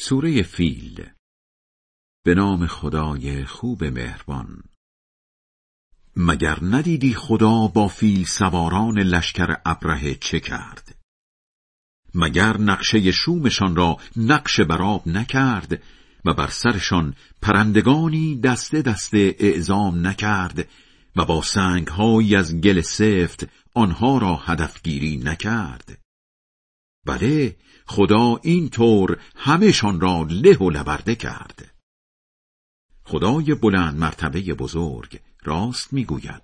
سوره فیل. به نام خدای خوب مهربان. مگر ندیدی خدا با فیل سواران لشکر ابرهه چه کرد؟ مگر نقشه شومشان را نقش برآب نکرد و بر سرشان پرندگانی دسته دسته اعزام نکرد و با سنگ‌هایی از گل سفت آنها را هدفگیری نکرد؟ بله، خدا این طور همه‌شان را له و لورده کرد. خدای بلند مرتبه بزرگ راست میگوید.